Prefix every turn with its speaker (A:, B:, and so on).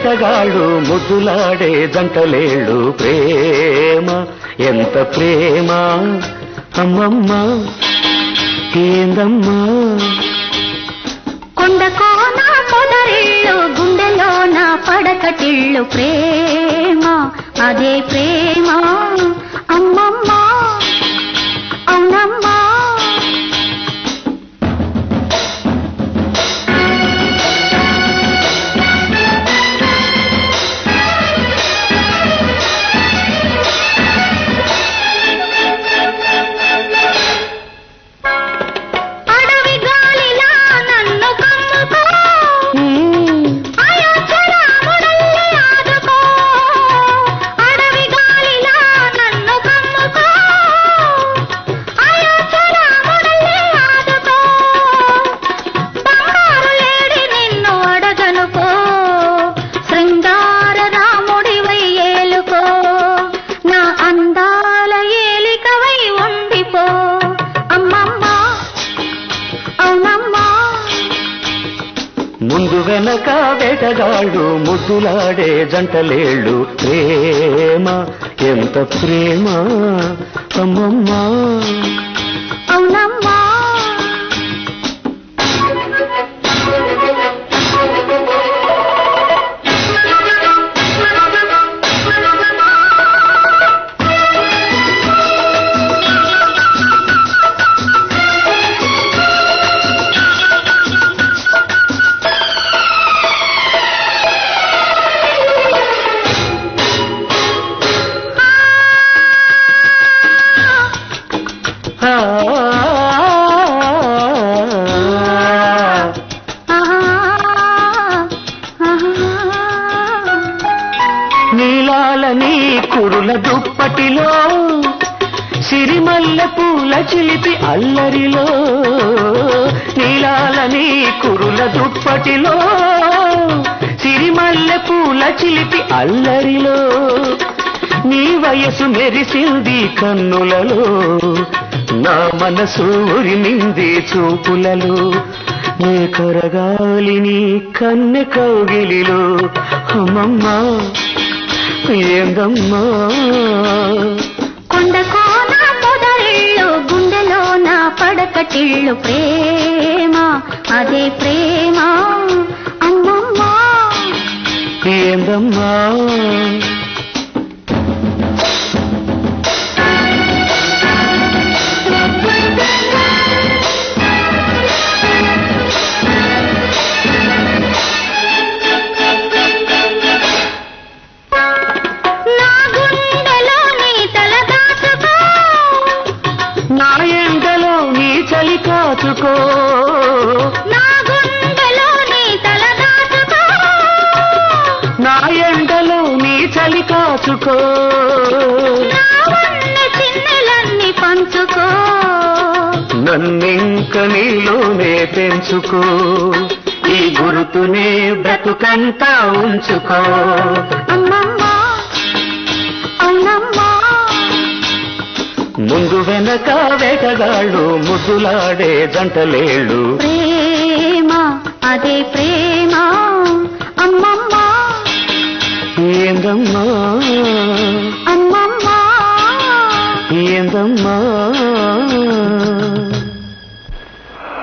A: వేటగాళ్ళు ముద్దులాడే జంటలేళ్ళు ప్రేమ ఎంత ప్రేమ అమ్మమ్మ ఏందమ్మా
B: కొండకోన పొదరిళ్ళు గుండెలోన పడకటిళ్ళు ప్రేమ అదే ప్రేమ అమ్మమ్మ అవునమ్మా
A: ముందు వెనక వేటగాళ్ళు ముద్దులాడే జంటలేళ్ళు ప్రేమ ఎంత ప్రేమ అమ్మమ్మ
B: అవునమ్మా
A: నీలాలని కురుల దుప్పటిలో సిరిమల్లె పూల చిలిపి అల్లరిలో నీలాలని కురుల దుప్పటిలో సిరిమల్లె పూల చిలిపి అల్లరిలో నీ వయసు మెరిసింది కన్నులలో నా మనసు ఉరిమింది చూపులలో నీ కరగాలిని కన్నె కౌగిలిలో అమ్మమ్మ ఏందమ్మా
B: కొండకోన పొదరిళ్ళు గుండెలోన పడకటిళ్ళు ప్రేమ అదే ప్రేమ అమ్మమ్మ
A: ఏందమ్మా నా ఎండలో నీ చలి కాచుకో
B: నా గుండెలో నీ తల దాచుకో
A: నా ఎండలో నీ చలి కాచుకో
B: నా వన్నె చిన్నెలన్నీ పంచుకో
A: నన్నింక నీలోనే పెంచుకో ఈ గురుతునే బ్రతుకంతా ఉంచుకో
B: అమ్మమ్మ అవునమ్మా
A: ముందు వెనక వేటగాళ్ళు ముద్దులాడే జంటలేళ్ళు
B: ప్రేమ అదే ప్రేమ అమ్మమ్మ
A: ఏందమ్మా
B: అమ్మమ్మ
A: ఏందమ్మా